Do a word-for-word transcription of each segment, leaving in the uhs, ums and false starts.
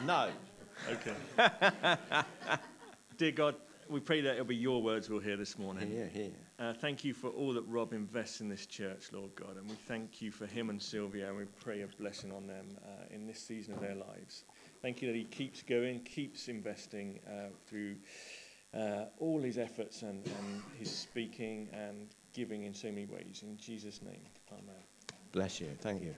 No. Okay. Dear God, we pray that it'll be your words we'll hear this morning. Hear, hear. Uh, thank you for all that Rob invests in this church, Lord God, and we thank you for him and Sylvia, and we pray a blessing on them uh, in this season of their lives. Thank you that he keeps going, keeps investing uh, through uh, all his efforts and, and his speaking and giving in so many ways. In Jesus' name, amen. Bless you. Thank you.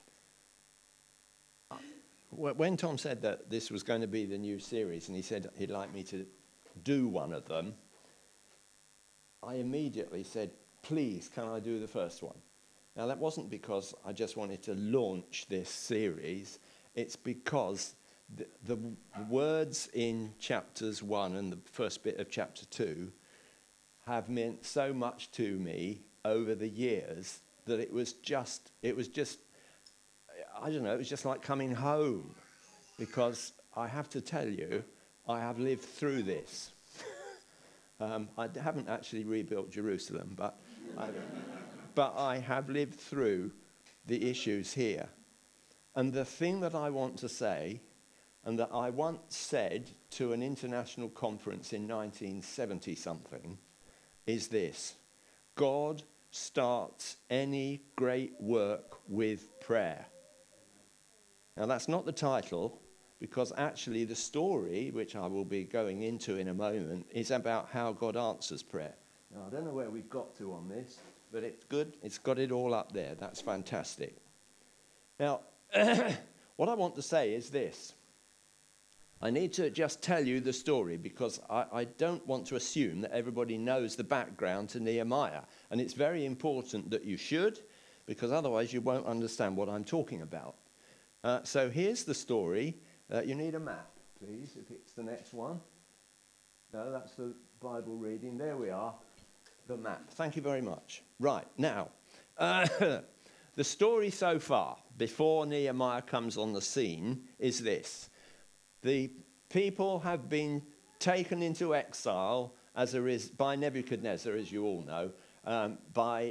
When Tom said that this was going to be the new series and he said he'd like me to do one of them, I immediately said, please, can I do the first one? Now, that wasn't because I just wanted to launch this series. It's because the, the words in chapters one and the first bit of chapter two have meant so much to me over the years that it was just, it was just, I don't know, it was just like coming home, because I have to tell you, I have lived through this. um, I haven't actually rebuilt Jerusalem, but I, but I have lived through the issues here. And the thing that I want to say, and that I once said to an international conference in nineteen seventy something, is this: God starts any great work with prayer. Now, that's not the title, because actually the story, which I will be going into in a moment, is about how God answers prayer. Now, I don't know where we've got to on this, but it's good. It's got it all up there. That's fantastic. Now, what I want to say is this. I need to just tell you the story, because I, I don't want to assume that everybody knows the background to Nehemiah. And it's very important that you should, because otherwise you won't understand what I'm talking about. Uh, so here's the story. Uh, you need a map, please, if it's the next one. No, that's the Bible reading. There we are, the map. Thank you very much. Right, now, uh, the story so far, before Nehemiah comes on the scene, is this. The people have been taken into exile as there is by Nebuchadnezzar, as you all know, um, by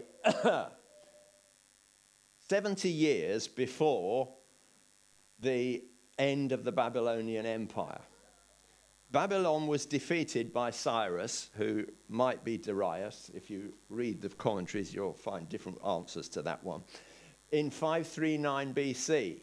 seventy years before the end of the Babylonian Empire. Babylon was defeated by Cyrus, who might be Darius. If you read the commentaries, you'll find different answers to that one, in five thirty-nine B C.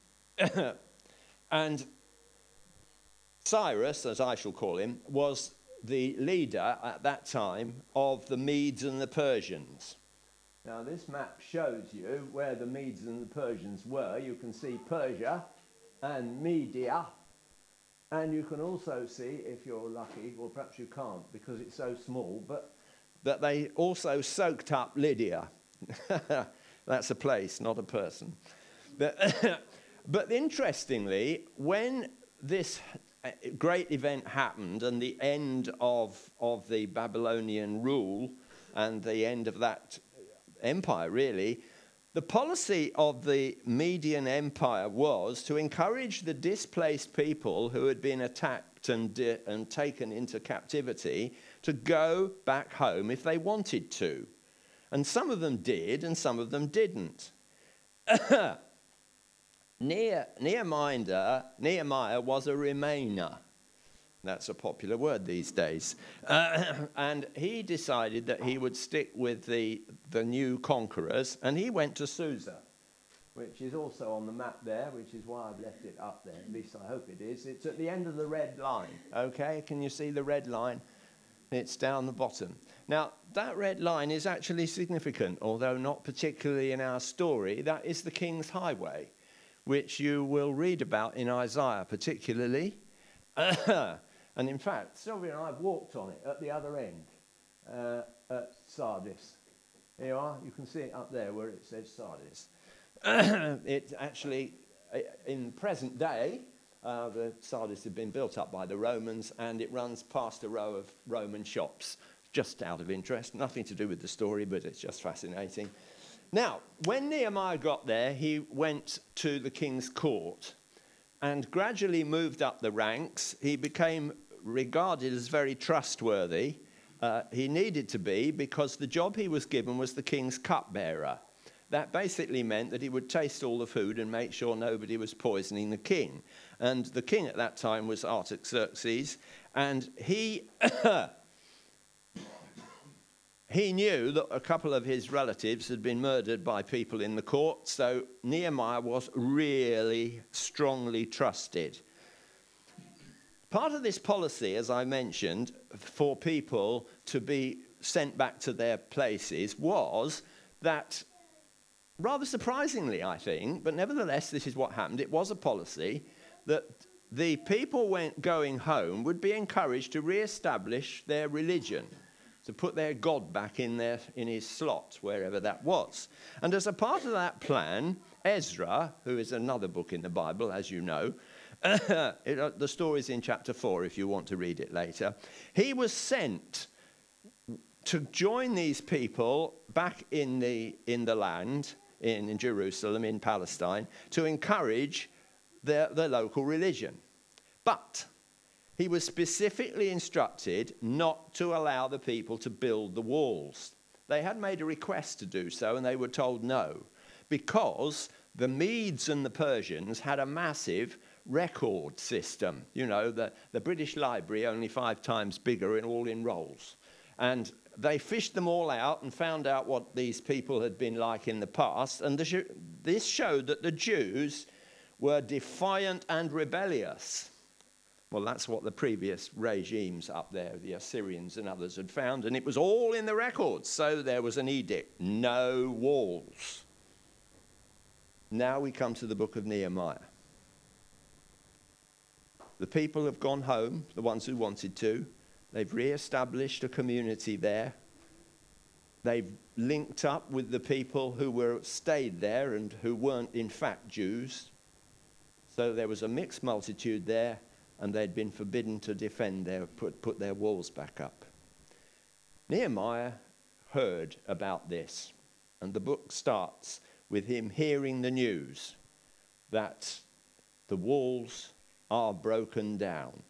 And Cyrus, as I shall call him, was the leader at that time of the Medes and the Persians. Now, this map shows you where the Medes and the Persians were. You can see Persia and Media, and you can also see, if you're lucky, or perhaps you can't because it's so small, but that they also soaked up Lydia. That's a place, not a person. But, but interestingly, when this great event happened and the end of, of the Babylonian rule and the end of that empire, really, the policy of the Median Empire was to encourage the displaced people who had been attacked and, di- and taken into captivity to go back home if they wanted to. And some of them did and some of them didn't. Nehemiah, Nehemiah was a Remainer. That's a popular word these days. Uh, and he decided that he would stick with the, the new conquerors, and he went to Susa, which is also on the map there, which is why I've left it up there. At least I hope it is. It's at the end of the red line, okay? Can you see the red line? It's down the bottom. Now, that red line is actually significant, although not particularly in our story. That is the King's Highway, which you will read about in Isaiah particularly. And in fact, Sylvia and I have walked on it at the other end, uh, at Sardis. Here you are. You can see it up there where it says Sardis. It actually, in the present day, uh, the Sardis had been built up by the Romans, and it runs past a row of Roman shops, just out of interest. Nothing to do with the story, but it's just fascinating. Now, when Nehemiah got there, he went to the king's court and gradually moved up the ranks. He became regarded as very trustworthy. Uh, he needed to be, because the job he was given was the king's cupbearer. that basically meant that he would taste all the food and make sure nobody was poisoning the king. And the king at that time was Artaxerxes, and he he knew that a couple of his relatives had been murdered by people in the court, so Nehemiah was really strongly trusted. Part of this policy, as I mentioned, for people to be sent back to their places was that, rather surprisingly, I think, but nevertheless, this is what happened. It was a policy that the people went going home would be encouraged to re-establish their religion, to put their God back in their in his slot, wherever that was. And as a part of that plan, Ezra, who is another book in the Bible, as you know, it, uh, the story's in chapter four if you want to read it later, he was sent to join these people back in the in the land, in, in Jerusalem, in Palestine, to encourage their, their local religion. But he was specifically instructed not to allow the people to build the walls. They had made a request to do so, and they were told no, because the Medes and the Persians had a massive record system. You know, the, the British Library, only five times bigger and all in rolls. And they fished them all out and found out what these people had been like in the past. And the, this showed that the Jews were defiant and rebellious. Well, that's what the previous regimes up there, the Assyrians and others, had found. And it was all in the records. So there was an edict, no walls. Now we come to the book of Nehemiah. The people have gone home, the ones who wanted to. They've re-established a community there. They've linked up with the people who were stayed there and who weren't in fact Jews. So there was a mixed multitude there, and they'd been forbidden to defend their, put, put their walls back up. Nehemiah heard about this, and the book starts with him hearing the news that the walls are broken down.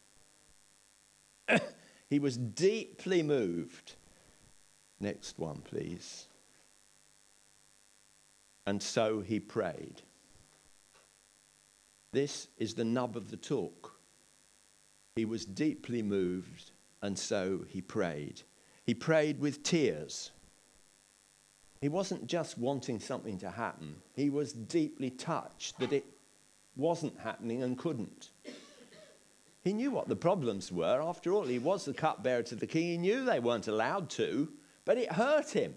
He was deeply moved. Next one, please. And so he prayed. This is the nub of the talk. He was deeply moved, and so he prayed. He prayed with tears. He wasn't just wanting something to happen. He was deeply touched that it wasn't happening and couldn't. He knew what the problems were. After all, he was the cupbearer to the king. He knew they weren't allowed to, but it hurt him.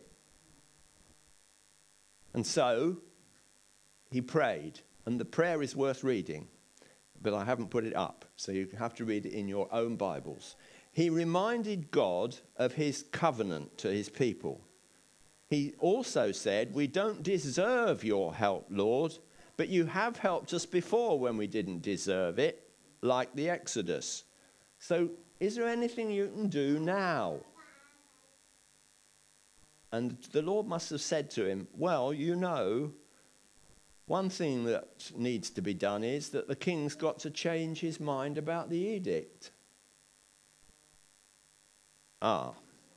And so he prayed, and the prayer is worth reading, but I haven't put it up, so you have to read it in your own Bibles. He reminded God of his covenant to his people. He also said, "We don't deserve your help, Lord, but you have helped us before when we didn't deserve it, like the Exodus. So is there anything you can do now?" And the Lord must have said to him, "Well, you know, one thing that needs to be done is that the king's got to change his mind about the edict." Ah.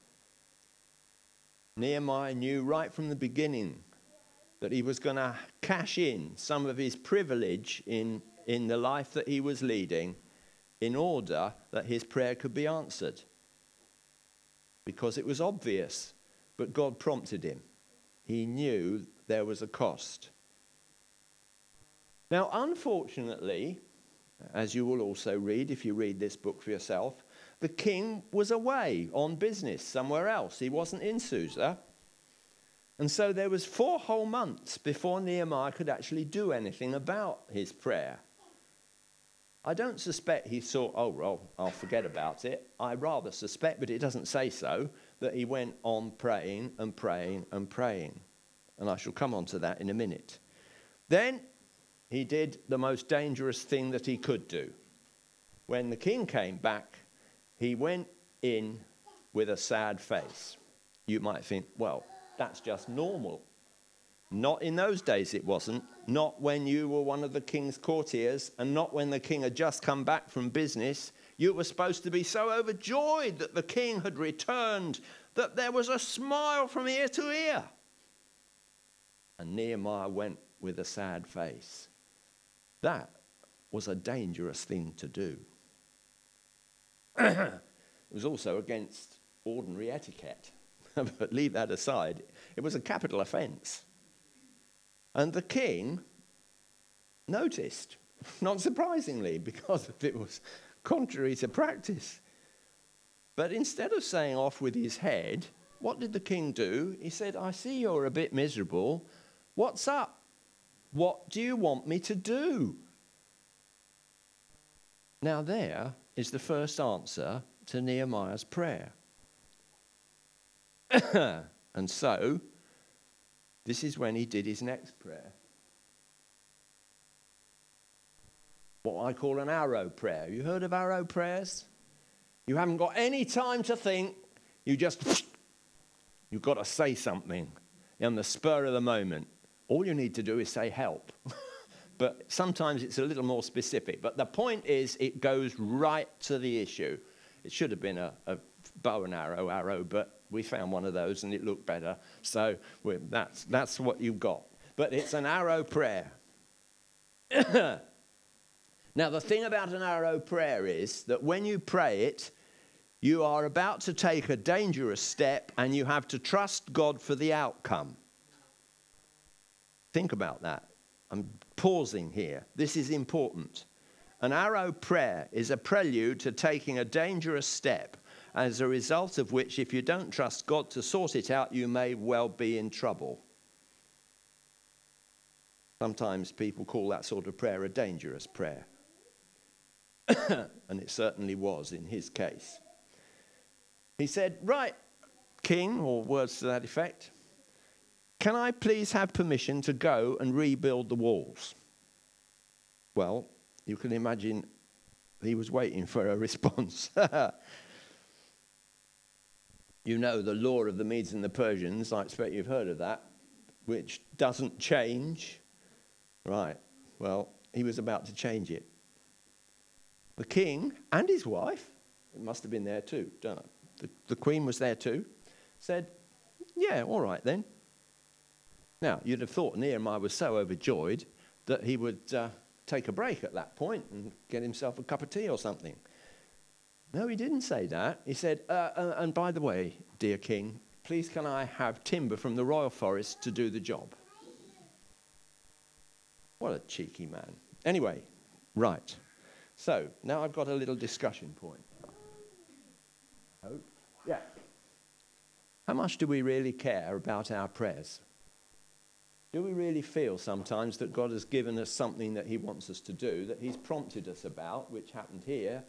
Nehemiah knew right from the beginning that he was going to cash in some of his privilege in, in the life that he was leading in order that his prayer could be answered. Because it was obvious, but God prompted him. He knew there was a cost. Now, unfortunately, as you will also read if you read this book for yourself, the king was away on business somewhere else. He wasn't in Susa. And so there was four whole months before Nehemiah could actually do anything about his prayer. I don't suspect he thought, oh, well, I'll forget about it. I rather suspect, but it doesn't say so, that he went on praying and praying and praying. And I shall come on to that in a minute. Then he did the most dangerous thing that he could do. When the king came back, he went in with a sad face. You might think, well, that's just normal. Not in those days it wasn't. Not when you were one of the king's courtiers, and not when the king had just come back from business. You were supposed to be so overjoyed that the king had returned that there was a smile from ear to ear. And Nehemiah went with a sad face. That was a dangerous thing to do. It was also against ordinary etiquette. But leave that aside. It was a capital offence. And the king noticed, not surprisingly, because it was contrary to practice. But instead of saying off with his head, what did the king do? He said, I see you're a bit miserable. What's up? What do you want me to do? Now there is the first answer to Nehemiah's prayer. And so, this is when he did his next prayer. What I call an arrow prayer. You heard of arrow prayers? You haven't got any time to think. You just, you've got to say something on the spur of the moment. All you need to do is say help. But sometimes it's a little more specific. But the point is, it goes right to the issue. It should have been a, a bow and arrow arrow, but we found one of those and it looked better. So that's, that's what you've got. But it's an arrow prayer. Now, the thing about an arrow prayer is that when you pray it, you are about to take a dangerous step and you have to trust God for the outcome. Think about that. I'm pausing here. This is important. An arrow prayer is a prelude to taking a dangerous step, as a result of which, if you don't trust God to sort it out, you may well be in trouble. Sometimes people call that sort of prayer a dangerous prayer. And it certainly was in his case. He said, right, king, or words to that effect, can I please have permission to go and rebuild the walls? Well, you can imagine he was waiting for a response. You know the law of the Medes and the Persians, I expect you've heard of that, which doesn't change. Right, well, he was about to change it. The king and his wife, it must have been there too, don't I? The, the queen was there too, said, yeah, all right then. Now, you'd have thought Nehemiah was so overjoyed that he would uh, take a break at that point and get himself a cup of tea or something. No, he didn't say that. He said, uh, uh, and by the way, dear king, please can I have timber from the royal forest to do the job? What a cheeky man. Anyway, right. So, now I've got a little discussion point. Oh, yeah. How much do we really care about our prayers? Do we really feel sometimes that God has given us something that he wants us to do, that he's prompted us about, which happened here,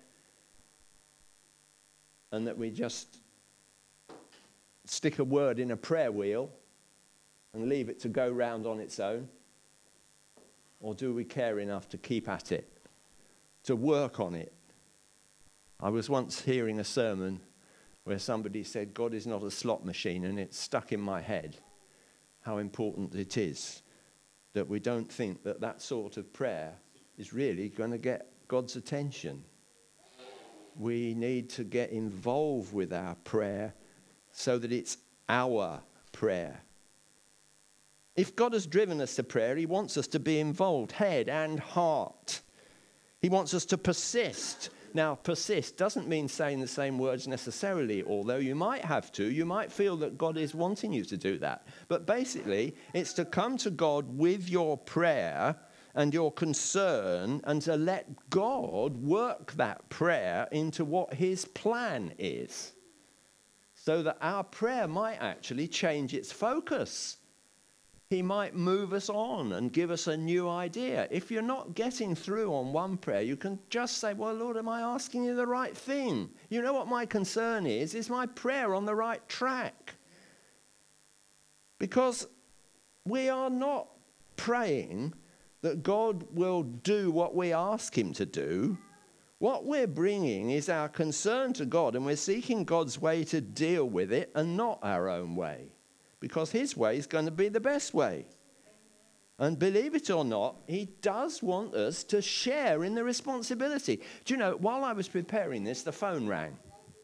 and that we just stick a word in a prayer wheel and leave it to go round on its own? Or do we care enough to keep at it, to work on it? I was once hearing a sermon where somebody said, God is not a slot machine, and it stuck in my head how important it is that we don't think that that sort of prayer is really going to get God's attention. We need to get involved with our prayer so that it's our prayer. If God has driven us to prayer, he wants us to be involved, head and heart. He wants us to persist. Now, persist doesn't mean saying the same words necessarily, although you might have to. You might feel that God is wanting you to do that. But basically, it's to come to God with your prayer and your concern and to let God work that prayer into what his plan is, so that our prayer might actually change its focus. He might move us on and give us a new idea. If you're not getting through on one prayer, you can just say, well, Lord, am I asking you the right thing? You know what my concern is? Is my prayer on the right track? Because we are not praying that God will do what we ask him to do. What we're bringing is our concern to God, and we're seeking God's way to deal with it and not our own way, because his way is going to be the best way. And believe it or not, he does want us to share in the responsibility. Do you know, while I was preparing this, the phone rang.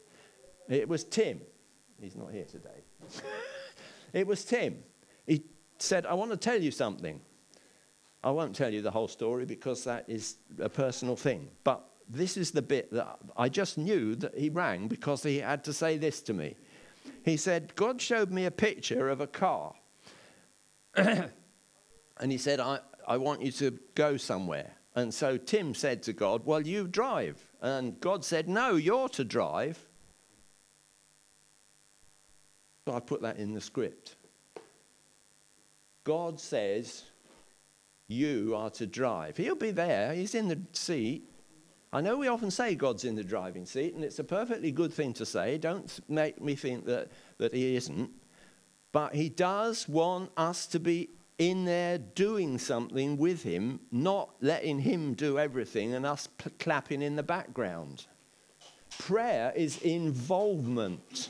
It was Tim. He's not here today. It was Tim. He said, I want to tell you something. I won't tell you the whole story because that is a personal thing. But this is the bit that I just knew that he rang because he had to say this to me. He said, God showed me a picture of a car. And he said, I, I want you to go somewhere. And so Tim said to God, well, you drive. And God said, no, you're to drive. So I put that in the script. God says, you are to drive. He'll be there. He's in the seat. I know we often say God's in the driving seat, and it's a perfectly good thing to say. Don't make me think that, that he isn't. But he does want us to be in there doing something with him, not letting him do everything and us p- clapping in the background. Prayer is involvement.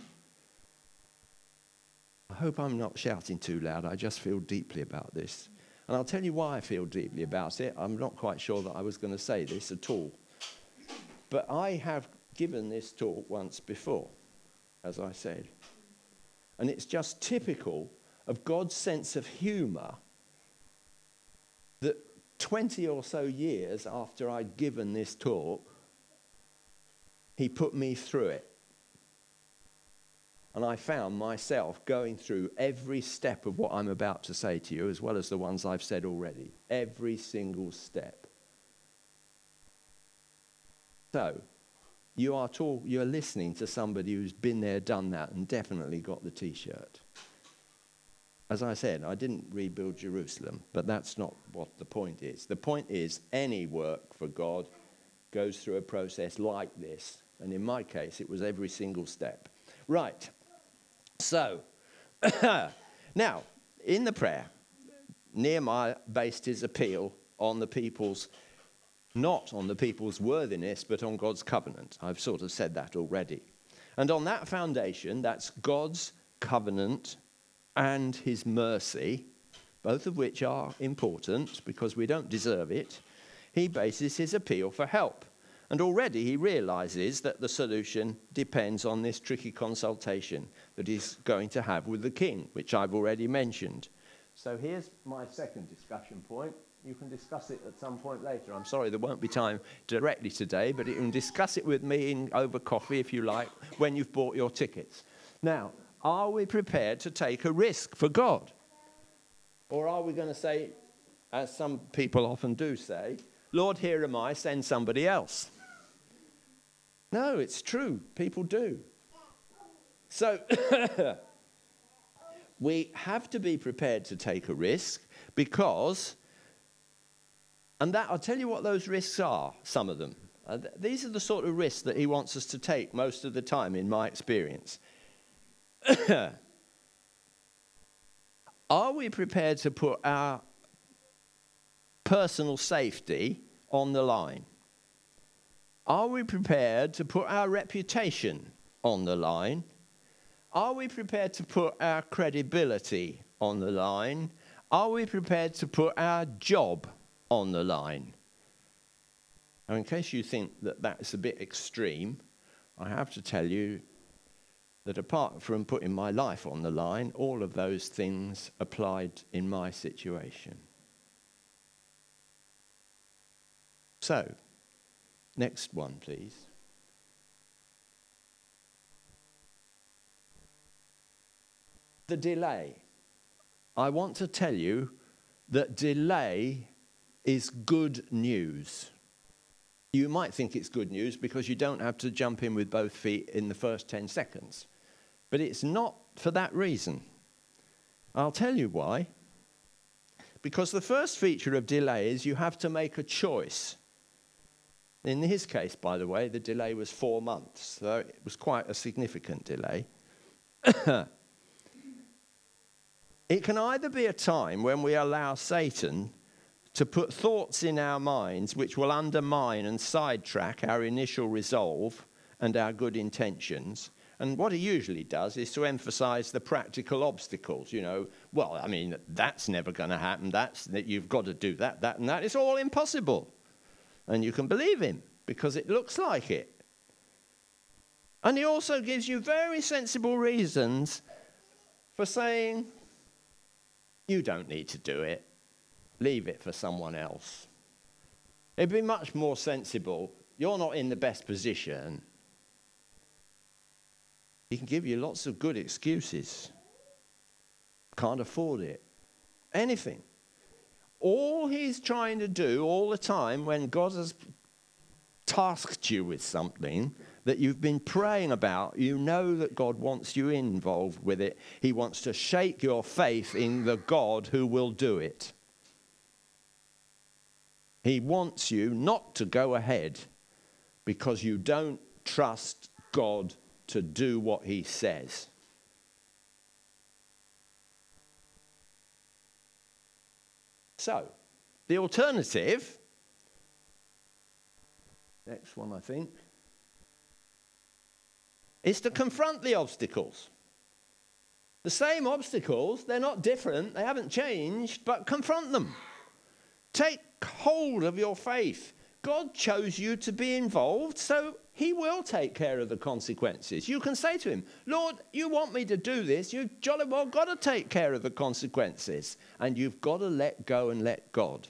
I hope I'm not shouting too loud. I just feel deeply about this. And I'll tell you why I feel deeply about it. I'm not quite sure that I was going to say this at all. But I have given this talk once before, as I said. And it's just typical of God's sense of humour that twenty or so years after I'd given this talk, he put me through it. And I found myself going through every step of what I'm about to say to you, as well as the ones I've said already. Every single step. So, you are talk, you're listening to somebody who's been there, done that, and definitely got the T-shirt. As I said, I didn't rebuild Jerusalem, but that's not what the point is. The point is, any work for God goes through a process like this. And in my case, it was every single step. Right. So, now, in the prayer, Nehemiah based his appeal on the people's, not on the people's worthiness, but on God's covenant. I've sort of said that already. And on that foundation, that's God's covenant and his mercy, both of which are important because we don't deserve it, he bases his appeal for help. And already he realizes that the solution depends on this tricky consultation that he's going to have with the king, which I've already mentioned. So here's my second discussion point. You can discuss it at some point later. I'm sorry there won't be time directly today, but you can discuss it with me in, over coffee, if you like, when you've bought your tickets. Now, are we prepared to take a risk for God? Or are we going to say, as some people often do say, Lord, here am I, send somebody else? No, it's true. People do. So we have to be prepared to take a risk because, and that I'll tell you what those risks are, some of them. Uh, th- these are the sort of risks that he wants us to take most of the time, in my experience. Are we prepared to put our personal safety on the line? Are we prepared to put our reputation on the line? Are we prepared to put our credibility on the line? Are we prepared to put our job on the line? Now, in case you think that that's a bit extreme, I have to tell you that apart from putting my life on the line, all of those things applied in my situation. So, next one, please. The delay. I want to tell you that delay is good news. You might think it's good news because you don't have to jump in with both feet in the first ten seconds. But it's not for that reason. I'll tell you why. Because the first feature of delay is you have to make a choice. In his case, by the way, the delay was four months, so it was quite a significant delay. It can either be a time when we allow Satan to put thoughts in our minds which will undermine and sidetrack our initial resolve and our good intentions. And what he usually does is to emphasize the practical obstacles. You know, well, I mean, that's never going to happen. That's that you've got to do that, that, and that. It's all impossible. And you can believe him because it looks like it. And he also gives you very sensible reasons for saying, You don't need to do it. Leave it for someone else. It'd be much more sensible. You're not in the best position. He can give you lots of good excuses. Can't afford it. Anything. All he's trying to do all the time when God has tasked you with something that you've been praying about, you know that God wants you involved with it. He wants to shake your faith in the God who will do it. He wants you not to go ahead because you don't trust God to do what he says. So, the alternative, next one I think, is to confront the obstacles. The same obstacles, they're not different, they haven't changed, but confront them. Take hold of your faith. God chose you to be involved, so he will take care of the consequences. You can say to him, Lord, you want me to do this, you've jolly well got to take care of the consequences. And you've got to let go and let God.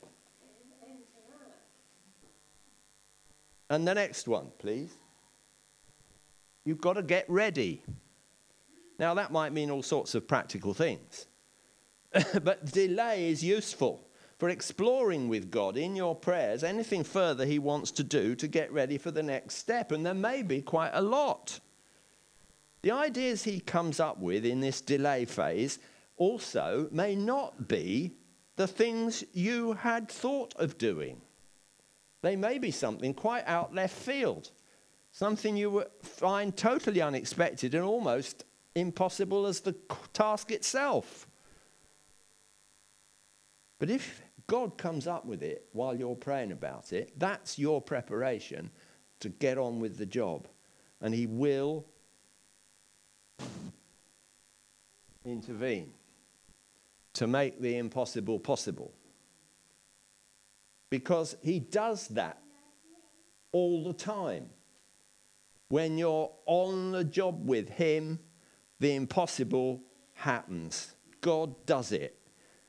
And the next one, please. You've got to get ready. Now, that might mean all sorts of practical things. But delay is useful for exploring with God in your prayers anything further he wants to do to get ready for the next step. And there may be quite a lot. The ideas he comes up with in this delay phase also may not be the things you had thought of doing. They may be something quite out left field. Something you would find totally unexpected and almost impossible as the task itself. But if God comes up with it while you're praying about it, that's your preparation to get on with the job. And he will intervene to make the impossible possible. Because he does that all the time. When you're on the job with him, the impossible happens. God does it.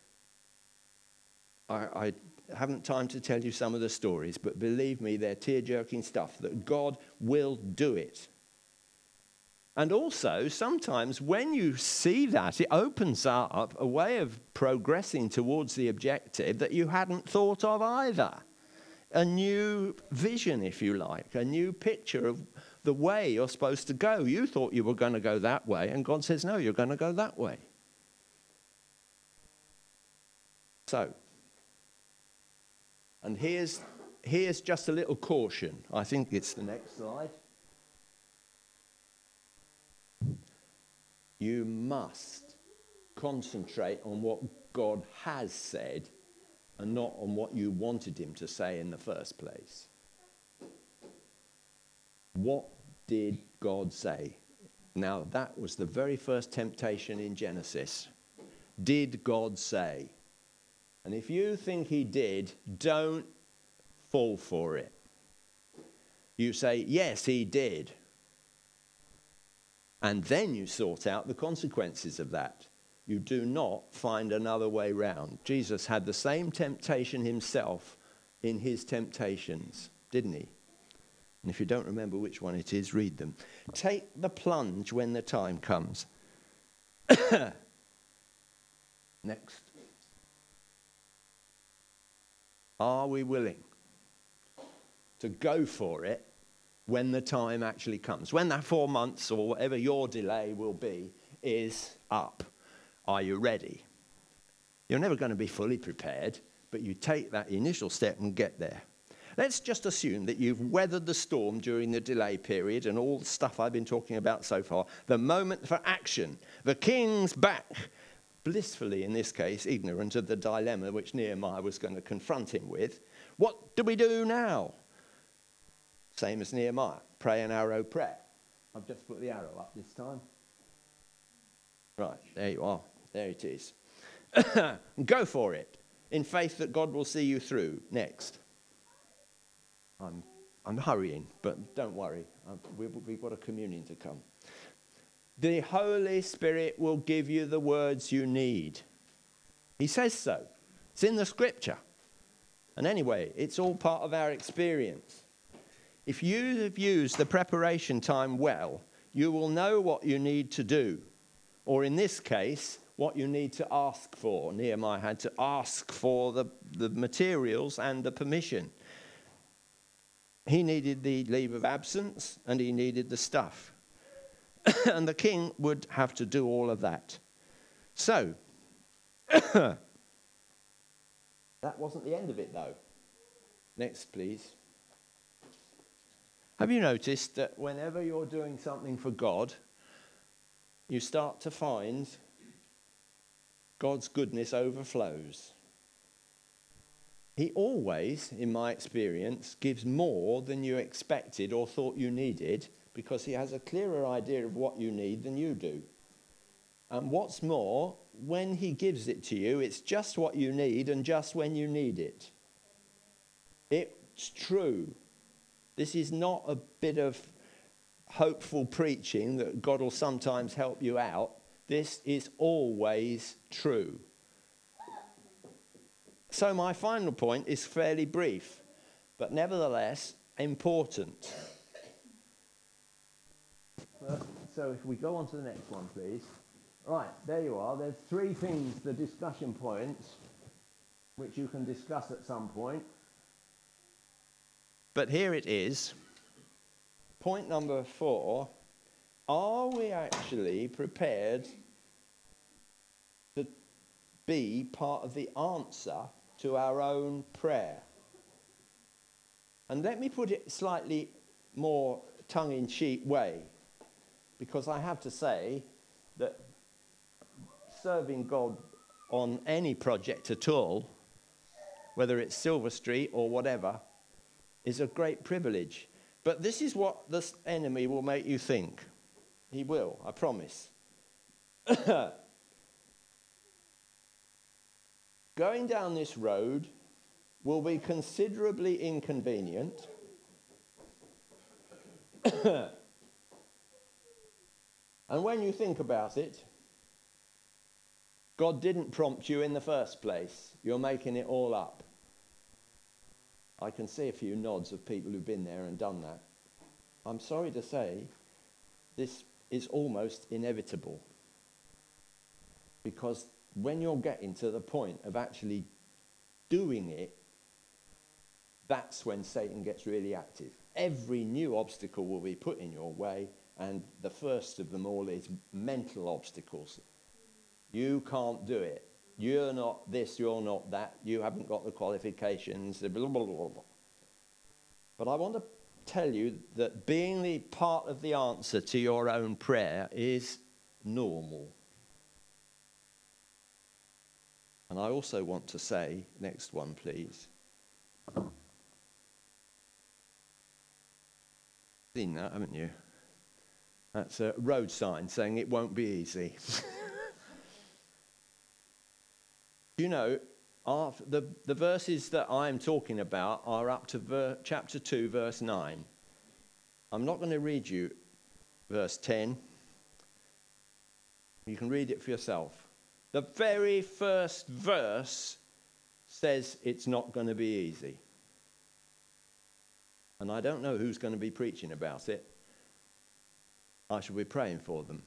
I, I haven't time to tell you some of the stories, but believe me, they're tear-jerking stuff, that God will do it. And also, sometimes when you see that, it opens up a way of progressing towards the objective that you hadn't thought of either. A new vision, if you like, a new picture of the way you're supposed to go. You thought you were going to go that way, and God says, no, you're going to go that way. So, and here's, here's just a little caution. I think it's the next slide. You must concentrate on what God has said and not on what you wanted him to say in the first place. What did God say? Now, that was the very first temptation in Genesis. Did God say? And if you think he did, don't fall for it. You say, yes, he did. And then you sort out the consequences of that. You do not find another way round. Jesus had the same temptation himself in his temptations, didn't he? And if you don't remember which one it is, read them. Take the plunge when the time comes. Next. Are we willing to go for it when the time actually comes? When that four months or whatever your delay will be is up. Are you ready? You're never going to be fully prepared, but you take that initial step and get there. Let's just assume that you've weathered the storm during the delay period and all the stuff I've been talking about so far. The moment for action. The king's back. Blissfully, in this case, ignorant of the dilemma which Nehemiah was going to confront him with. What do we do now? Same as Nehemiah. Pray an arrow prayer. I've just put the arrow up this time. Right, there you are. There it is. Go for it. In faith that God will see you through. Next. I'm, I'm hurrying, but don't worry. I've, we've, we've got a communion to come. The Holy Spirit will give you the words you need. He says so. It's in the scripture. And anyway, it's all part of our experience. If you have used the preparation time well, you will know what you need to do. Or in this case, what you need to ask for. Nehemiah had to ask for the, the materials and the permission. He needed the leave of absence and he needed the stuff. And the king would have to do all of that. So, that wasn't the end of it though. Next, please. Have you noticed that whenever you're doing something for God, you start to find God's goodness overflows? He always, in my experience, gives more than you expected or thought you needed, because he has a clearer idea of what you need than you do. And what's more, when he gives it to you, it's just what you need and just when you need it. It's true. This is not a bit of hopeful preaching that God will sometimes help you out. This is always true. So my final point is fairly brief, but nevertheless important. So if we go on to the next one, please. Right, there you are. There's three things, the discussion points, which you can discuss at some point. But here it is. Point number four. Are we actually prepared to be part of the answer to our own prayer? And let me put it slightly more tongue-in-cheek way, because I have to say that serving God on any project at all, whether it's Silver Street or whatever, is a great privilege. But this is what the enemy will make you think. He will, I promise. Going down this road will be considerably inconvenient. And when you think about it, God didn't prompt you in the first place. You're making it all up. I can see a few nods of people who've been there and done that. I'm sorry to say, this is almost inevitable. Because when you're getting to the point of actually doing it, that's when Satan gets really active. Every new obstacle will be put in your way, and the first of them all is mental obstacles. You can't do it. You're not this, you're not that. You haven't got the qualifications. Blah, blah, blah, blah. But I want to tell you that being the part of the answer to your own prayer is normal. And I also want to say, next one please. Seen that, haven't you? That's a road sign saying it won't be easy. You know, our, the, the verses that I'm talking about are up to ver, chapter two, verse nine. I'm not going to read you verse ten. You can read it for yourself. The very first verse says it's not going to be easy. And I don't know who's going to be preaching about it. I shall be praying for them.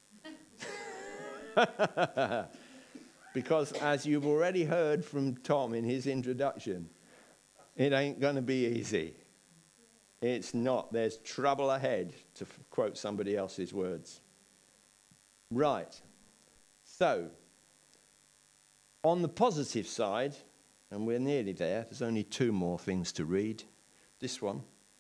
Because as you've already heard from Tom in his introduction, it ain't going to be easy. It's not. There's trouble ahead, to f- quote somebody else's words. Right. So, on the positive side, and we're nearly there, there's only two more things to read. This one.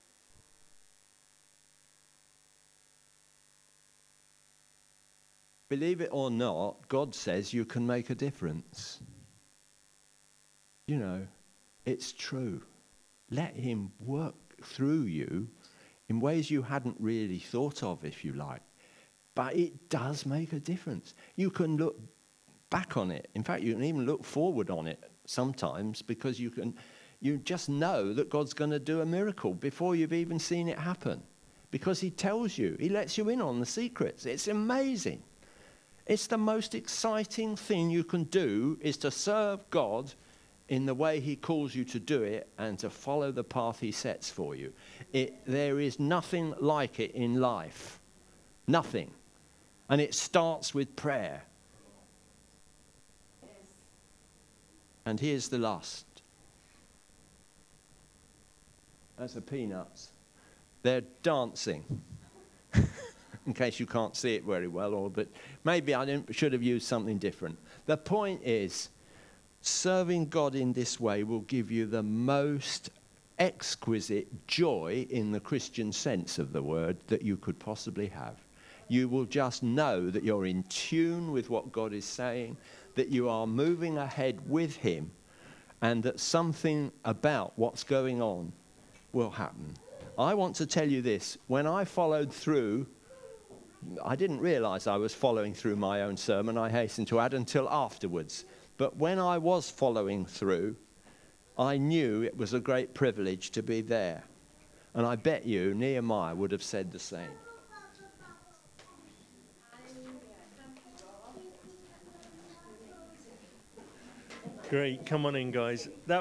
Believe it or not, God says you can make a difference. You know, it's true. Let him work through you in ways you hadn't really thought of, if you like. But it does make a difference. You can look back on it. In fact, you can even look forward on it sometimes, because you can, you just know that God's going to do a miracle before you've even seen it happen. Because he tells you, he lets you in on the secrets. It's amazing. It's the most exciting thing you can do, is to serve God in the way he calls you to do it and to follow the path he sets for you. It, there is nothing like it in life. Nothing. And it starts with prayer. Yes. And here's the last. That's the peanuts. They're dancing. In case you can't see it very well, or but maybe I didn't, should have used something different. The point is, serving God in this way will give you the most exquisite joy in the Christian sense of the word that you could possibly have. You will just know that you're in tune with what God is saying, that you are moving ahead with him, and that something about what's going on will happen. I want to tell you this. When I followed through, I didn't realize I was following through my own sermon, I hasten to add, until afterwards. But when I was following through, I knew it was a great privilege to be there. And I bet you Nehemiah would have said the same. Great. Come on in, guys. That